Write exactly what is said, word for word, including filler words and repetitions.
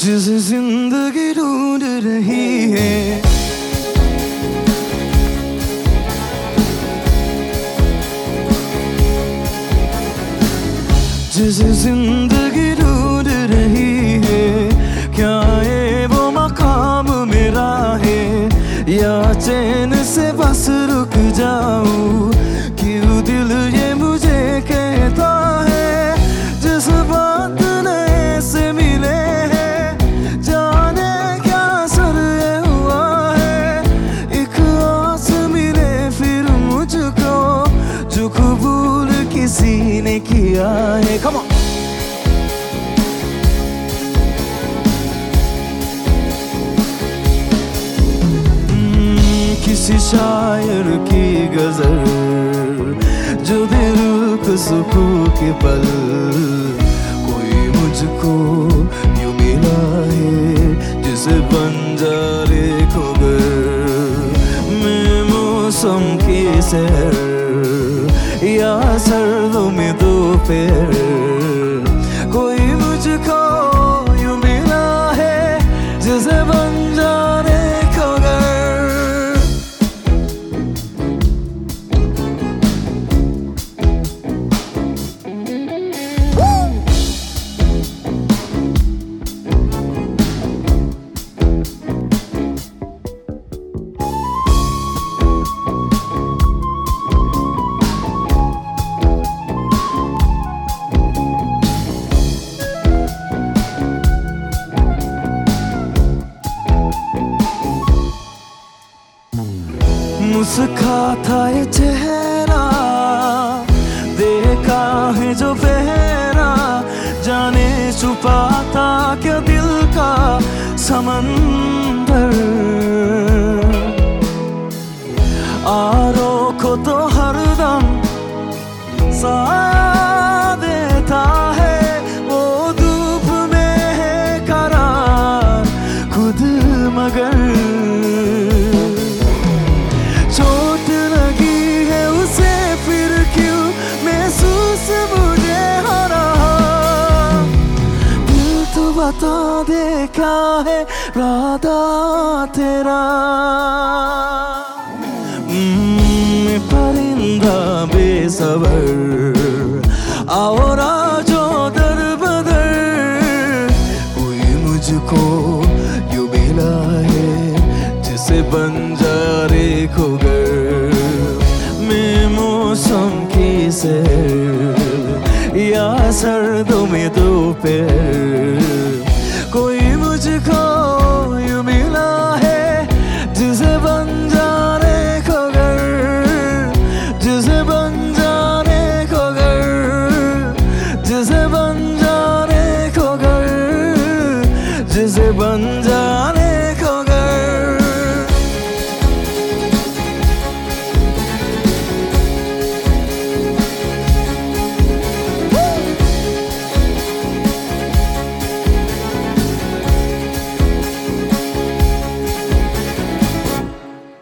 जिसे जिंदगी ढूंढ रही है, जिसे जिंदगी ढूंढ रही है। क्या ये वो मकाम मेरा है, या चैन से बस रुक जाऊं? क्यों दिल ये मुझे कहता है, जिस बात नए से मिले हैं, जाने क्या सर ये हुआ है। एक आस मिले फिर मुझको, जो कबूल किसी ने किया है। Come on! किसी शायर की गजल जो दिल को सुकून के पल, कोई मुझको यूं मिला है जिसे बंजारे को गर। मैं मौसम की सैर या सर्दों में दोपहर, कोई मुझको यूं मिला है जिसे बंजारे को गर। मुस्काता ये चेहरा, देखा है जो पहरा, जाने छुपाता क्या दिल का समंदर। आरों को तो हरदम साथ देता है, वो धूप में है करार खुद मगर। चोट लगी है उसे फिर क्यों महसूस मुझे हो रहा। दिल तो बता दे क्या है राधा तेरा। मैं परिंदा बेसबर, आओ राजो दर बदर, कोई मुझको यूं मिला है जिसे बंजारे को गर। मैं मौसम की सैर या सर्दों में दोपहर,